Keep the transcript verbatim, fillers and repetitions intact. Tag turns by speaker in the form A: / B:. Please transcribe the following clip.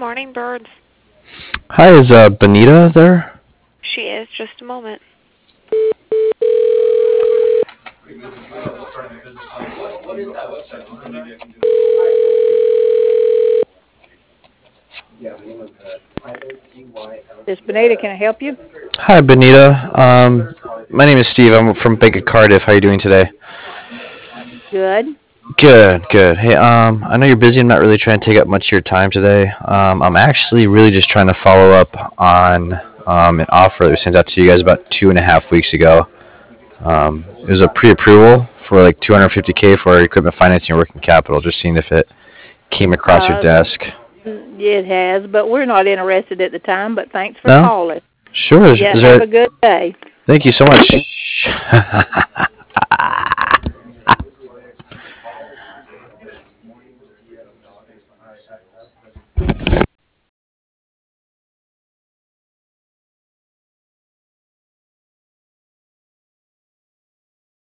A: morning, birds.
B: Hi, is uh, Benita there?
A: She is. Just a moment.
C: This Benita, can I help you?
B: Hi, Benita. Um, my name is Steve. I'm from Bank of Cardiff. How are you doing today?
C: Good.
B: Good, good. Hey, um, I know you're busy. I'm not really trying to take up much of your time today. Um, I'm actually really just trying to follow up on um, an offer that we sent out to you guys about two and a half weeks ago. Um, it was a pre-approval for like two hundred fifty k for equipment financing and working capital. Just seeing if it came across your
C: Uh,
B: desk.
C: it has, but we're not interested at the time, but thanks for
B: No?
C: calling.
B: Sure. Is,
C: Yeah,
B: is
C: have
B: there?
C: a good day.
B: Thank you so much.